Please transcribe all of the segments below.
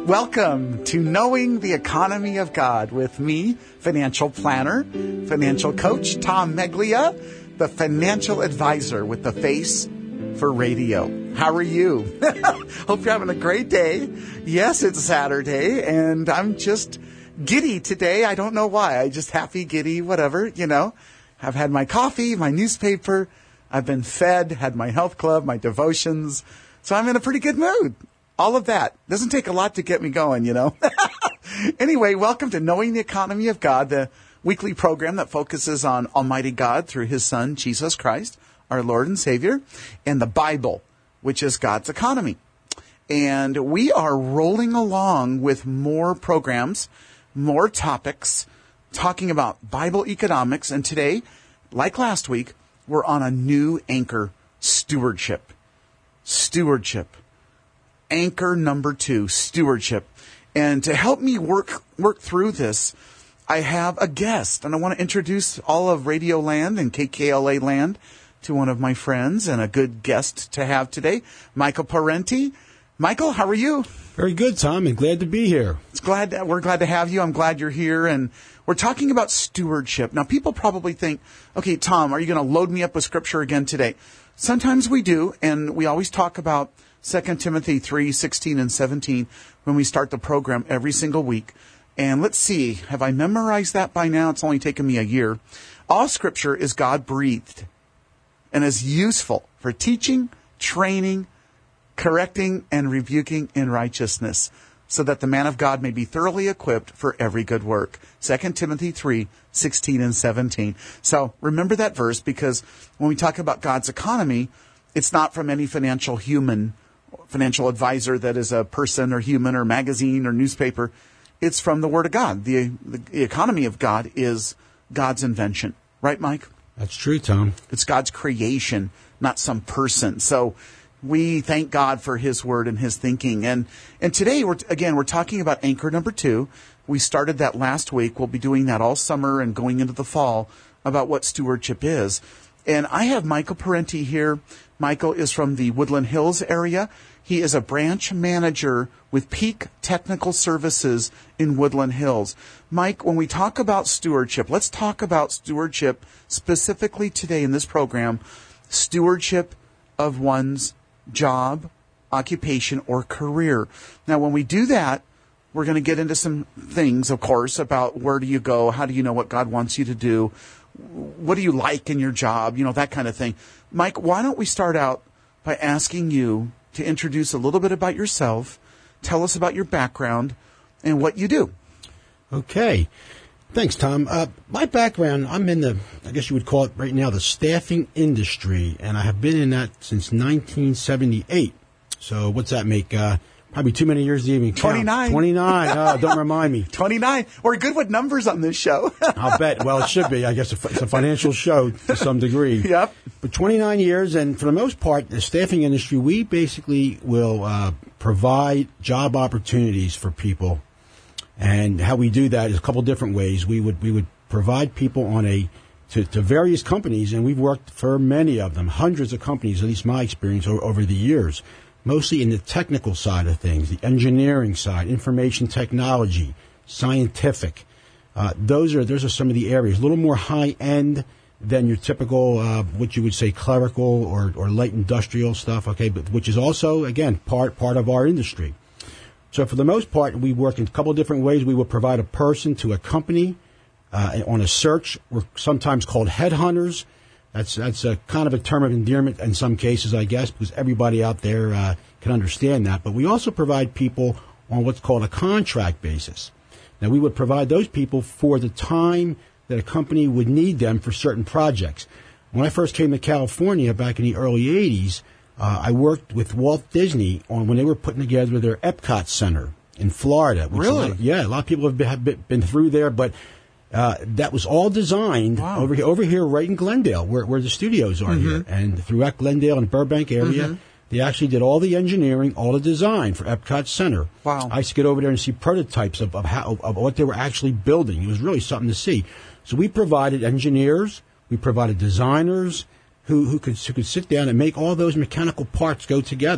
Welcome to Knowing the Economy of God with me, financial planner, financial coach, Tom Meglia, the financial advisor with the face for radio. How are you? Hope you're having a great day. Yes, it's Saturday, and I'm just giddy today. I don't know why. I just happy, giddy, whatever, you know. I've had my coffee, my newspaper. I've been fed, had my health club, my devotions. So I'm in a pretty good mood. All of that. Doesn't take a lot to get me going, you know. Anyway, welcome to Knowing the Economy of God, the weekly program that focuses on Almighty God through His Son, Jesus Christ, our Lord and Savior, and the Bible, which is God's economy. And we are rolling along with more programs, more topics, talking about Bible economics. And today, like last week, we're on a new anchor, stewardship. Stewardship. Anchor number 2, stewardship. And to help me work through this, I have a guest. And I want to introduce all of Radio Land and KKLA Land to one of my friends and a good guest to have today, Michael Parenti. Michael, how are you? Very good, Tom, and glad to be here. We're glad to have you. I'm glad you're here. And we're talking about stewardship. Now, people probably think, okay, Tom, are you going to load me up with scripture again today? Sometimes we do, and we always talk about 2 Timothy 3:16 and 17 when we start the program every single week. And let's see, have I memorized that by now? It's only taken me a year. All scripture is God-breathed and is useful for teaching, training, correcting, and rebuking in righteousness, so that the man of God may be thoroughly equipped for every good work. 2 Timothy 3:16 and 17. So remember that verse, because when we talk about God's economy, it's not from any financial advisor that is a person or human or magazine or newspaper. It's from the Word of God. The economy of God is God's invention. Right, Mike? That's true, Tom. It's God's creation, not some person. So we thank God for His Word and His thinking. And today, we're talking about anchor number 2. We started that last week. We'll be doing that all summer and going into the fall about what stewardship is. And I have Michael Parenti here. Michael is from the Woodland Hills area. He is a branch manager with Peak Technical Services in Woodland Hills. Mike, when we talk about stewardship, let's talk about stewardship specifically today in this program, stewardship of one's job, occupation, or career. Now, when we do that, we're going to get into some things, of course, about where do you go, how do you know what God wants you to do, what do you like in your job, you know, that kind of thing. Mike, why don't we start out by asking you to introduce a little bit about yourself, tell us about your background, and what you do. Okay. Thanks, Tom. My background, I'm in I guess you would call it right now, the staffing industry, and I have been in that since 1978. So what's that make? Probably too many years to even count. 29. 29. Don't remind me. 29. We're good with numbers on this show. I'll bet. Well, it should be. I guess it's a financial show to some degree. Yep. But 29 years, and for the most part, the staffing industry, we basically will provide job opportunities for people. And how we do that is a couple different ways. We would provide people to various companies, and we've worked for many of them, hundreds of companies, at least my experience over the years, mostly in the technical side of things, the engineering side, information technology, scientific. Those are some of the areas, a little more high-end than your typical, what you would say, clerical or light industrial stuff, okay, but which is also, again, part of our industry. So for the most part, we work in a couple of different ways. We will provide a person to a company on a search. We're sometimes called headhunters. That's a kind of a term of endearment in some cases, I guess, because everybody out there can understand that. But we also provide people on what's called a contract basis. Now, we would provide those people for the time that a company would need them for certain projects. When I first came to California back in the early 80s, I worked with Walt Disney on when they were putting together their Epcot Center in Florida. Really? A lot of people have been through there, but that was all designed over here right in Glendale, where the studios are here. And throughout Glendale and Burbank area, they actually did all the engineering, all the design for Epcot Center. Wow. I used to get over there and see prototypes of what they were actually building. It was really something to see. So we provided engineers, we provided designers who could sit down and make all those mechanical parts go together.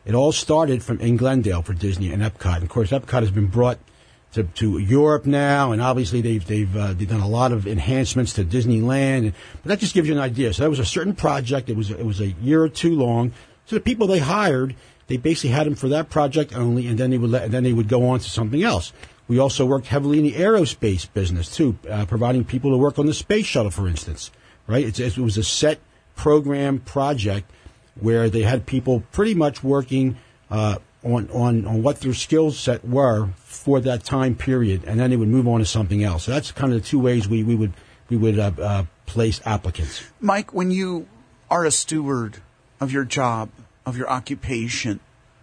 It all started in Glendale for Disney and Epcot. And of course, Epcot has been brought to Europe now, and obviously they've done a lot of enhancements to Disneyland. But that just gives you an idea. So that was a certain project. It was a year or two long. So the people they hired, they basically had them for that project only, and then they would go on to something else. We also worked heavily in the aerospace business too, providing people to work on the space shuttle, for instance. Right? It was a set program project where they had people pretty much working on what their skill set were for that time period, and then they would move on to something else. So that's kind of the two ways we would place applicants. Mike, when you are a steward of your job, of your occupation,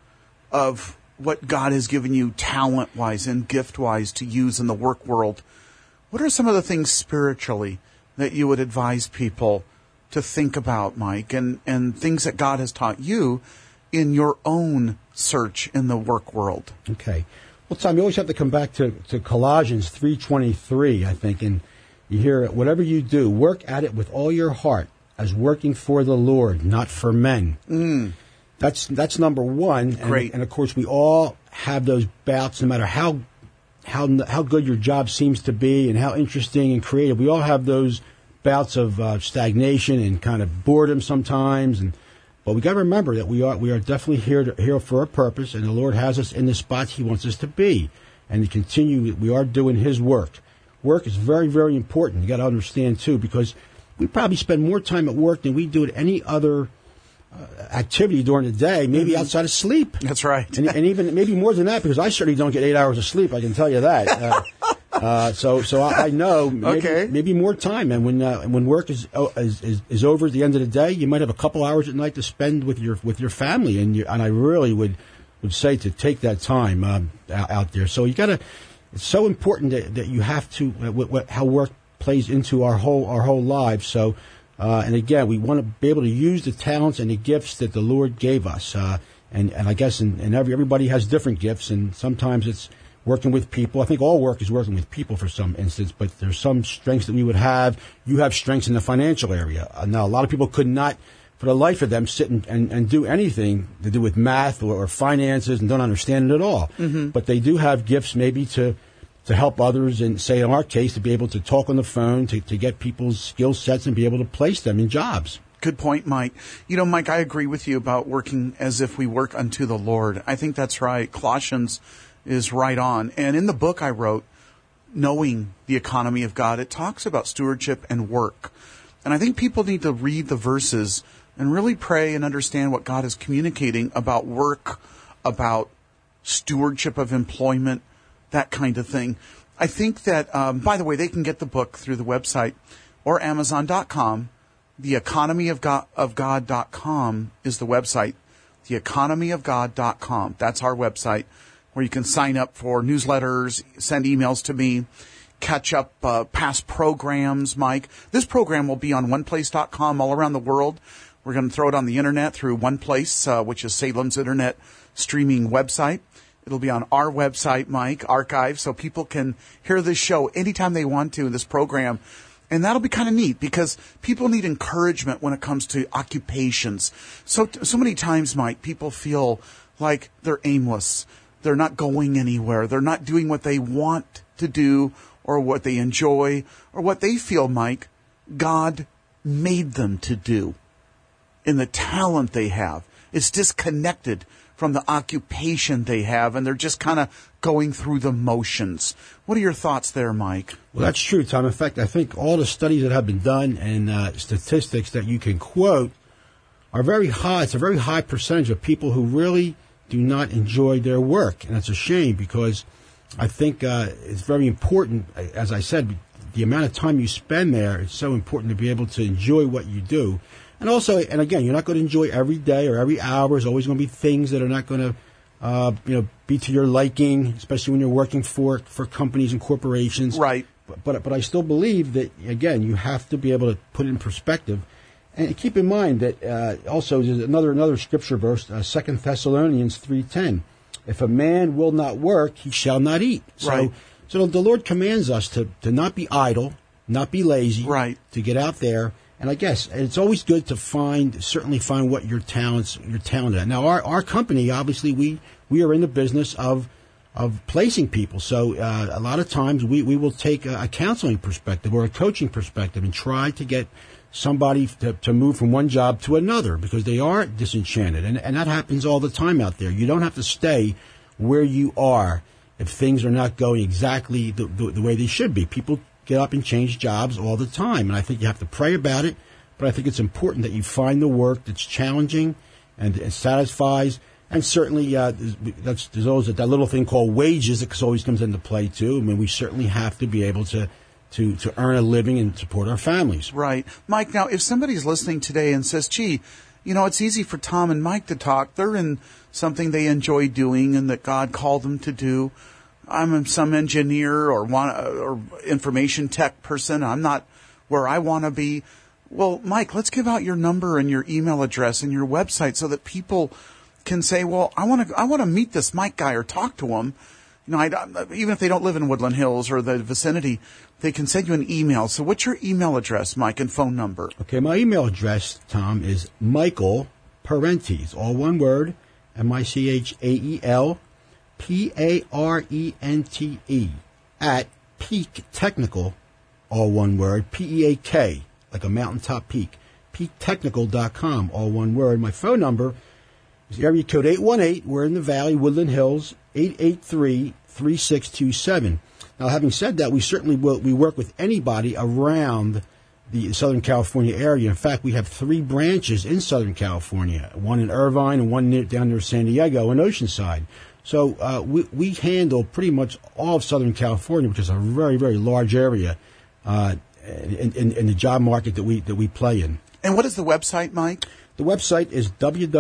of what God has given you talent-wise and gift-wise to use in the work world, what are some of the things spiritually that you would advise people to think about, Mike, and things that God has taught you in your own search in the work world? Okay. Well, Tom, you always have to come back to Colossians 3:23, I think, and you hear it, whatever you do, work at it with all your heart, as working for the Lord, not for men. That's number one. Great. And of course, we all have those bouts, no matter how good your job seems to be and how interesting and creative. We all have those bouts of stagnation and kind of boredom sometimes. But we got to remember that we are definitely here for a purpose, and the Lord has us in the spots He wants us to be, and to continue. We are doing His work. Work is very, very important. You got to understand too, because we probably spend more time at work than we do at any other activity during the day, maybe outside of sleep. That's right. and even maybe more than that, because I certainly don't get 8 hours of sleep, I can tell you that. So I know maybe more time. And when work is over at the end of the day, you might have a couple hours at night to spend with your family, and I really would say to take that time out there. So you got to. It's so important that you have to how work plays into our whole lives. So. And again, we want to be able to use the talents and the gifts that the Lord gave us. And I guess everybody has different gifts, and sometimes it's working with people. I think all work is working with people for some instance, but there's some strengths that we would have. You have strengths in the financial area. Now, a lot of people could not, for the life of them, sit and do anything to do with math or finances and don't understand it at all. Mm-hmm. But they do have gifts maybe to help others, and say in our case, to be able to talk on the phone, to get people's skill sets and be able to place them in jobs. Good point, Mike. You know, Mike, I agree with you about working as if we work unto the Lord. I think that's right. Colossians is right on. And in the book I wrote, Knowing the Economy of God, it talks about stewardship and work. And I think people need to read the verses and really pray and understand what God is communicating about work, about stewardship of employment, that kind of thing. I think that, by the way, they can get the book through the website or Amazon.com. TheEconomyOfGod.com is the website. TheEconomyOfGod.com. That's our website, where you can sign up for newsletters, send emails to me, catch up past programs, Mike. This program will be on OnePlace.com all around the world. We're going to throw it on the internet through OnePlace, which is Salem's internet streaming website. It'll be on our website, Mike, archive, so people can hear this show anytime they want to in this program. And that'll be kind of neat, because people need encouragement when it comes to occupations. So many times, Mike, people feel like they're aimless. They're not going anywhere. They're not doing what they want to do or what they enjoy or what they feel, Mike, God made them to do in the talent they have. It's disconnected from the occupation they have, and they're just kind of going through the motions. What are your thoughts there, Mike? Well, that's true, Tom. In fact, I think all the studies that have been done and statistics that you can quote are very high. It's a very high percentage of people who really do not enjoy their work, and it's a shame, because I think it's very important, as I said, the amount of time you spend there is so important to be able to enjoy what you do. And also, and again, you're not going to enjoy every day or every hour. There's always going to be things that are not going to, be to your liking, especially when you're working for companies and corporations. Right. But I still believe that, again, you have to be able to put it in perspective. And keep in mind that also there's another scripture verse, 2 Thessalonians 3:10. If a man will not work, he shall not eat. Right. So the Lord commands us to not be idle, not be lazy, right, to get out there And I guess it's always good to certainly find what you're talented at. Now, our company, obviously, we are in the business of placing people. So a lot of times we will take a counseling perspective or a coaching perspective and try to get somebody to move from one job to another because they are disenchanted. And that happens all the time out there. You don't have to stay where you are if things are not going exactly the way they should be. People get up and change jobs all the time. And I think you have to pray about it. But I think it's important that you find the work that's challenging and satisfies. And certainly, there's always that little thing called wages that always comes into play, too. I mean, we certainly have to be able to earn a living and support our families. Right. Mike, now, if somebody's listening today and says, gee, it's easy for Tom and Mike to talk. They're in something they enjoy doing and that God called them to do. I'm some engineer or information tech person. I'm not where I want to be. Well, Mike, let's give out your number and your email address and your website so that people can say, well, I want to meet this Mike guy or talk to him. Even if they don't live in Woodland Hills or the vicinity, they can send you an email. So what's your email address, Mike, and phone number? Okay, my email address, Tom, is Michael Parentes, all one word, MichaelParente, at Peak Technical, all one word, PEAK, like a mountaintop peak, peaktechnical.com, all one word. My phone number is area code 818. We're in the Valley, Woodland Hills, 883-3627. Now, having said that, we certainly we work with anybody around the Southern California area. In fact, we have 3 branches in Southern California, one in Irvine and one down near San Diego and Oceanside. So we handle pretty much all of Southern California, which is a very, very large area in the job market that we play in. And what is the website, Mike? The website is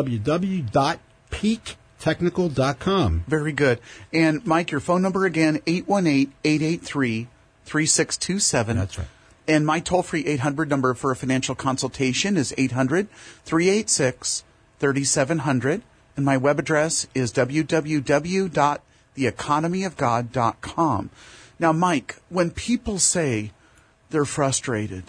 www.peaktechnical.com. Very good. And, Mike, your phone number again, 818-883-3627. That's right. And my toll-free 800 number for a financial consultation is 800-386-3700. And my web address is www.theeconomyofgod.com. Now, Mike, when people say they're frustrated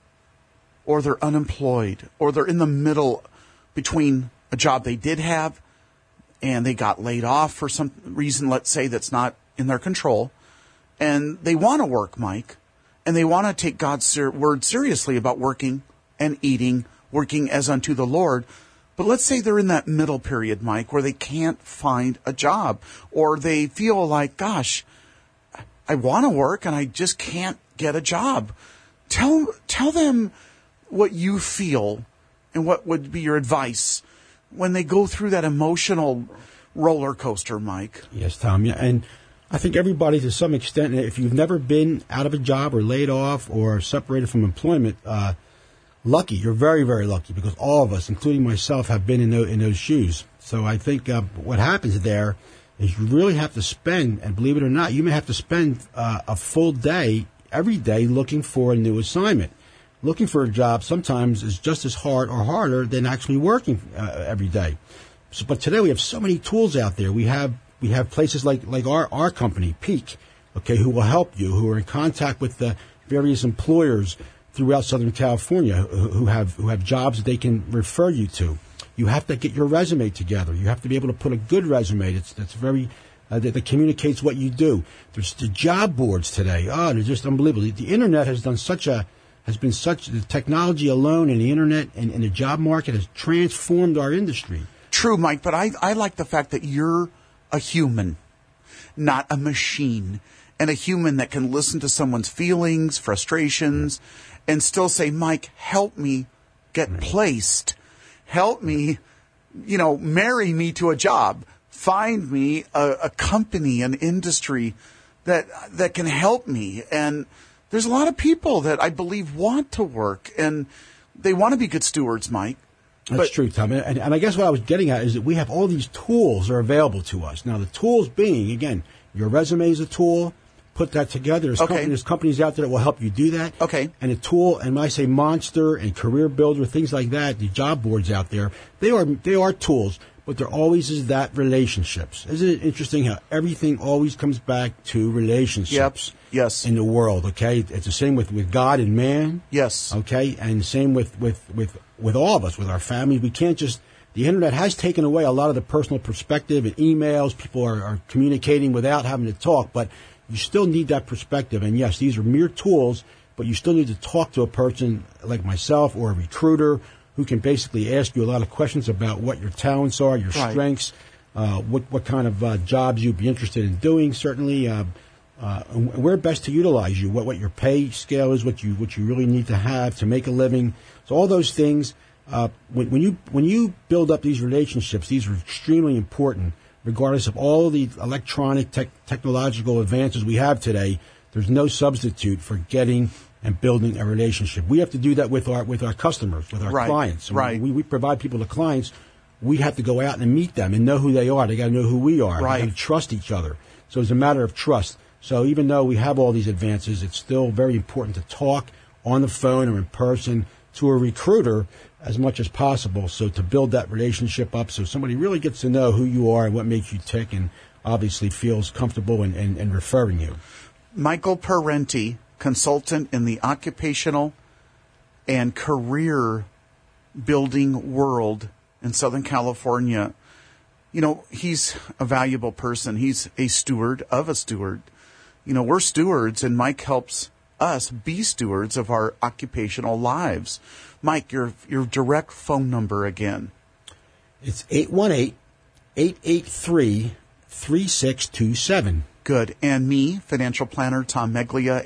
or they're unemployed or they're in the middle between a job they did have and they got laid off for some reason, let's say, that's not in their control, and they want to work, Mike, and they want to take God's word seriously about working and eating, working as unto the Lord. But let's say they're in that middle period, Mike, where they can't find a job, or they feel like, gosh, I want to work and I just can't get a job. Tell them what you feel and what would be your advice when they go through that emotional roller coaster, Mike. Yes, Tom. Yeah, and I think everybody, to some extent, if you've never been out of a job or laid off or separated from employment, lucky. You're very, very lucky, because all of us, including myself, have been in those shoes. So I think what happens there is you really have to spend, and believe it or not, you may have to spend a full day every day looking for a new assignment. Looking for a job sometimes is just as hard or harder than actually working every day. So, but today we have so many tools out there. We have places like our company, Peak, okay, who will help you, who are in contact with the various employers throughout Southern California who have jobs that they can refer you to. You have to get your resume together. You have to be able to put a good resume that's very that communicates what you do. There's the job boards today. Oh, they're just unbelievable. The internet has been such the technology alone, and the internet and the job market has transformed our industry. True, Mike, but I like the fact that you're a human, not a machine, and a human that can listen to someone's feelings, frustrations, and still say, Mike, help me get placed. Help me, marry me to a job. Find me a company, an industry that can help me. And there's a lot of people that I believe want to work, and they want to be good stewards, Mike. That's true, Tom. And I guess what I was getting at is that we have all these tools that are available to us. Now, the tools being, again, your resume is a tool. Put that together. There's companies out there that will help you do that. Okay. And a tool, and when I say Monster and Career Builder, things like that, the job boards out there, they are tools. but there always is that relationships. Isn't it interesting how everything always comes back to relationships? Yep. Yes. In the world, okay? It's the same with God and man. Yes. Okay? And the same with all of us, with our families. We can't just... The internet has taken away a lot of the personal perspective and emails. People are communicating without having to talk, but you still need that perspective. And yes, these are mere tools, but you still need to talk to a person like myself or a recruiter who can basically ask you a lot of questions about what your talents are, your strengths, what kind of jobs you'd be interested in doing, certainly, where best to utilize you, what your pay scale is, what you really need to have to make a living. So all those things, when you build up these relationships, these are extremely important, regardless of all the electronic technological advances we have today. There's no substitute for getting and building a relationship. We have to do that with our customers, with our clients. Right. We provide people to clients. We have to go out and meet them and know who they are. They got to know who we are. Right. They got to trust each other. So it's a matter of trust. So even though we have all these advances, it's still very important to talk on the phone or in person to a recruiter as much as possible. So to build that relationship up, so somebody really gets to know who you are and what makes you tick, and obviously feels comfortable in referring you. Michael Parenti, consultant in the occupational and career building world in Southern California. You know, he's a valuable person. He's a steward of a steward. You know, we're stewards, and Mike helps us be stewards of our occupational lives. Mike, your direct phone number again. It's 818-883-3627. Good. And me, financial planner Tom Meglia,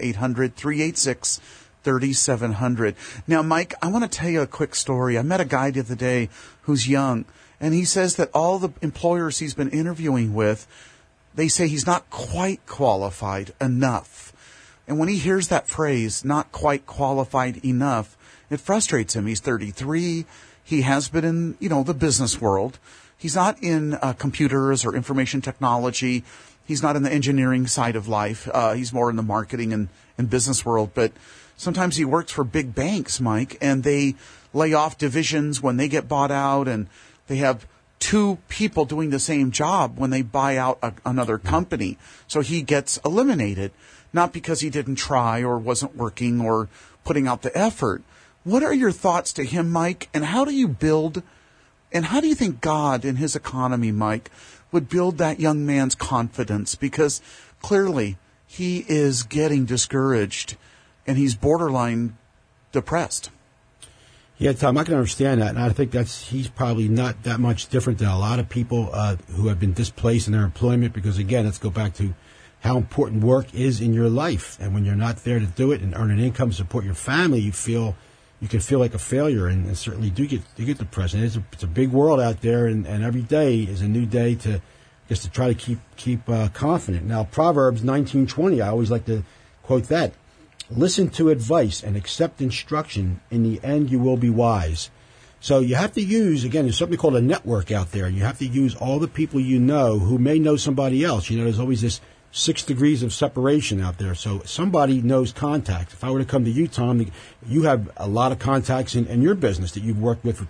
800-386-3700. Now, Mike, I want to tell you a quick story. I met a guy the other day who's young, and he says that all the employers he's been interviewing with, they say he's not quite qualified enough. And when he hears that phrase, not quite qualified enough, it frustrates him. He's 33. He has been in, the business world. He's not in computers or information technology. He's not in the engineering side of life. He's more in the marketing and business world. But sometimes he works for big banks, Mike, and they lay off divisions when they get bought out, and they have two people doing the same job when they buy out another company. So he gets eliminated, not because he didn't try or wasn't working or putting out the effort. What are your thoughts to him, Mike? And how do you build, and how do you think God in his economy, Mike, would build that young man's confidence? Because clearly he is getting discouraged and he's borderline depressed. Yeah, Tom, I can understand that, and I think he's probably not that much different than a lot of people who have been displaced in their employment, because, again, let's go back to how important work is in your life. And when you're not there to do it and earn an income to support your family, you can feel like a failure, and certainly do get depressed. And it's a big world out there, and every day is a new day to try to keep confident. Now, Proverbs 19:20, I always like to quote that. Listen to advice and accept instruction. In the end, you will be wise. So you have to use, again, there's something called a network out there. You have to use all the people you know who may know somebody else. There's always this 6 degrees of separation out there. So somebody knows contacts. If I were to come to you, Tom, you have a lot of contacts in your business that you've worked with for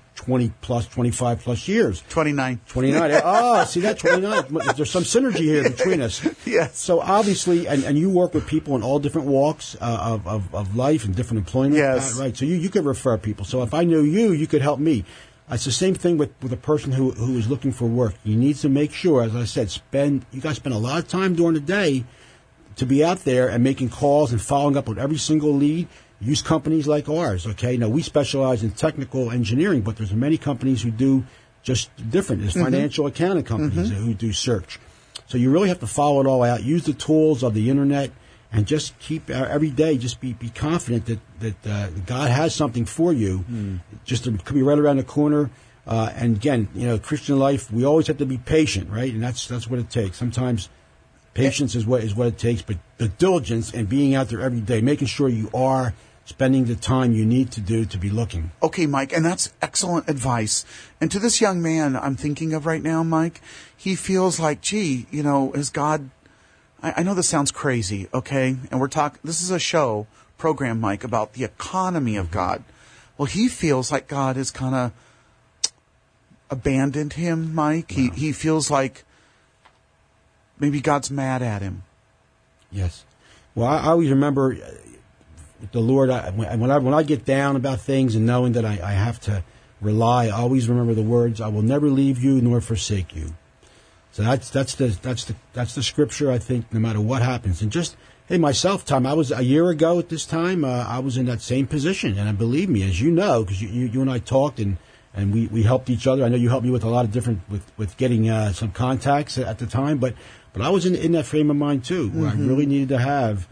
25 plus years. 29. 29. Oh, see that, 29. There's some synergy here between us. Yes. So obviously, and you work with people in all different walks of life and different employment. Yes. Right. So you could refer people. So if I knew you could help me. It's the same thing with a person who is looking for work. You need to make sure, as I said, you guys spend a lot of time during the day to be out there and making calls and following up with every single lead. Use companies like ours, okay? Now, we specialize in technical engineering, but there's many companies who do just different. There's financial accounting companies who do search. So you really have to follow it all out. Use the tools of the internet, and just keep every day, just be confident that God has something for you. Just it could be right around the corner. And again, Christian life, we always have to be patient, right? And that's what it takes. Sometimes patience is what it takes, but the diligence and being out there every day, making sure you are spending the time you need to do to be looking. Okay, Mike, and that's excellent advice. And to this young man I'm thinking of right now, Mike, he feels like, gee, is God... I know this sounds crazy, okay? And this is a program, Mike, about the economy of God. Well, he feels like God is kind of abandoned him, Mike. Wow. He feels like maybe God's mad at him. Yes. Well, I always remember the Lord, when I get down about things and knowing that I have to rely, I always remember the words, I will never leave you nor forsake you. So that's the scripture, I think, no matter what happens. And just, hey, myself, Tom, I was a year ago at this time, I was in that same position. And believe me, as you know, because you and I talked and we helped each other. I know you helped me with a lot of different, with getting some contacts at the time, but I was in that frame of mind too, where I really needed to have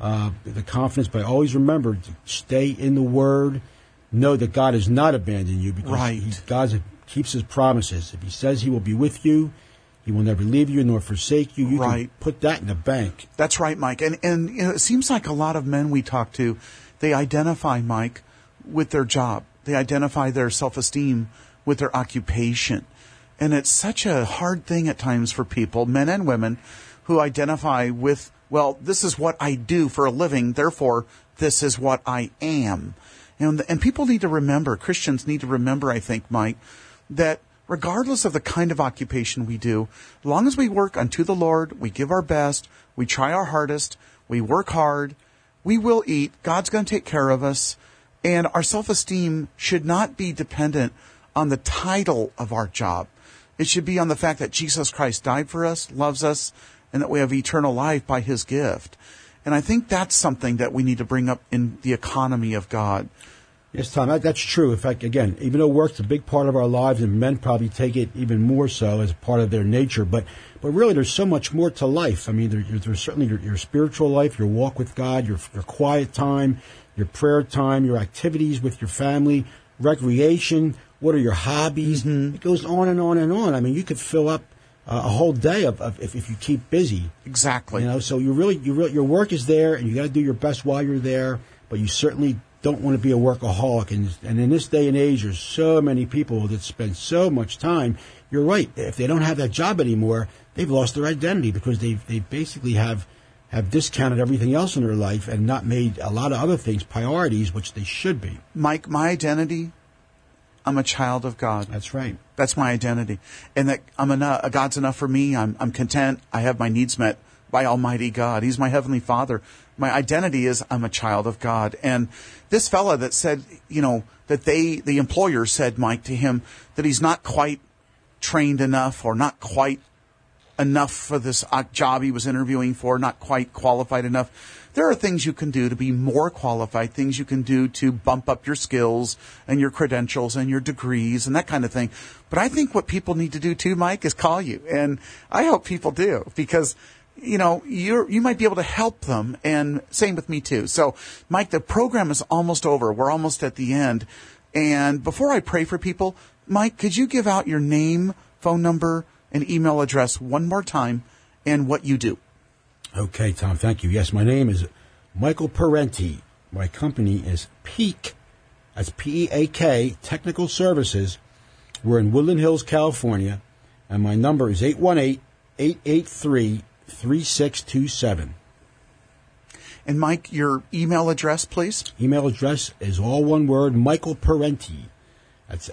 the confidence, but I always remember to stay in the Word, know that God has not abandoned you, because God keeps His promises. If He says He will be with you, He will never leave you nor forsake you. You can put that in the bank. That's right, Mike. And it seems like a lot of men we talk to, they identify, Mike, with their job. They identify their self-esteem with their occupation. And it's such a hard thing at times for people, men and women, who identify with, well, this is what I do for a living, therefore this is what I am. And people need to remember, Christians need to remember, I think, Mike, that regardless of the kind of occupation we do, as long as we work unto the Lord, we give our best, we try our hardest, we work hard, we will eat, God's going to take care of us, and our self-esteem should not be dependent on the title of our job. It should be on the fact that Jesus Christ died for us, loves us, and that we have eternal life by His gift. And I think that's something that we need to bring up in the economy of God. Yes, Tom, that's true. In fact, again, even though work's a big part of our lives, and men probably take it even more so as a part of their nature, but really there's so much more to life. I mean, there's certainly your spiritual life, your walk with God, your quiet time, your prayer time, your activities with your family, recreation, what are your hobbies? It goes on and on and on. I mean, you could fill up a whole day of if you keep busy. Exactly. You know, so your work is there, and you got to do your best while you're there, but you certainly don't want to be a workaholic. And in this day and age, there's so many people that spend so much time. You're right. If they don't have that job anymore, they've lost their identity, because they basically have discounted everything else in their life and not made a lot of other things priorities, which they should be. Mike, my identity, I'm a child of God. That's right. That's my identity. And that God's enough for me. I'm content. I have my needs met by Almighty God. He's my Heavenly Father. My identity is I'm a child of God. And this fella that said, that the employer said, Mike, to him, that he's not quite trained enough or not quite enough for this job he was interviewing for, not quite qualified enough. There are things you can do to be more qualified, things you can do to bump up your skills and your credentials and your degrees and that kind of thing. But I think what people need to do too, Mike, is call you. And I hope people do, because you might be able to help them, and same with me too. So, Mike, the program is almost over. We're almost at the end. And before I pray for people, Mike, could you give out your name, phone number, and email address one more time, and what you do? Okay, Tom, thank you. Yes, my name is Michael Parenti. My company is Peak, that's P-E-A-K, Technical Services. We're in Woodland Hills, California, and my number is 818-883-3627. And Mike, your email address, please? Email address is all one word, Michael Parenti. That's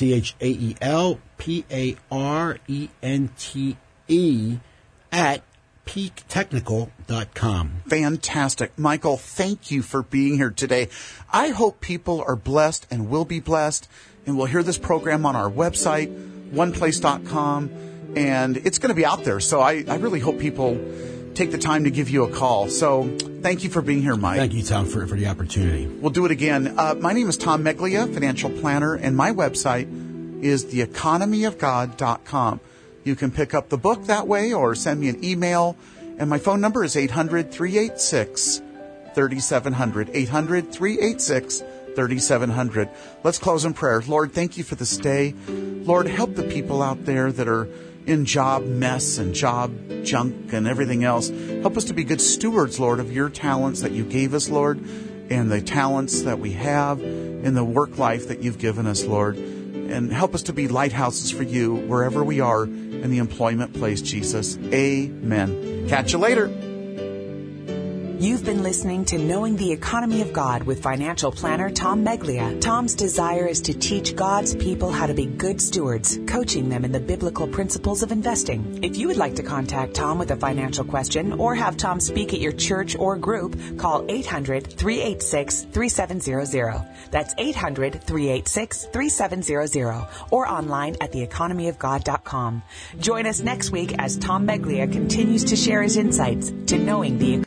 MichaelParente at peaktechnical.com. Fantastic. Michael, thank you for being here today. I hope people are blessed and will be blessed, and will hear this program on our website, oneplace.com, and it's going to be out there. So I really hope people take the time to give you a call. So thank you for being here, Mike. Thank you, Tom, for the opportunity. We'll do it again. My name is Tom Meglia, financial planner, and my website is theeconomyofgod.com. You can pick up the book that way or send me an email. And my phone number is 800-386-3700. 800-386-3700. Let's close in prayer. Lord, thank you for this day. Lord, help the people out there that are in job mess and job junk and everything else. Help us to be good stewards, Lord, of your talents that you gave us, Lord, and the talents that we have in the work life that you've given us, Lord. And help us to be lighthouses for you wherever we are in the employment place, Jesus. Amen. Catch you later. You've been listening to Knowing the Economy of God with financial planner Tom Meglia. Tom's desire is to teach God's people how to be good stewards, coaching them in the biblical principles of investing. If you would like to contact Tom with a financial question or have Tom speak at your church or group, call 800-386-3700. That's 800-386-3700 or online at theeconomyofgod.com. Join us next week as Tom Meglia continues to share his insights to knowing the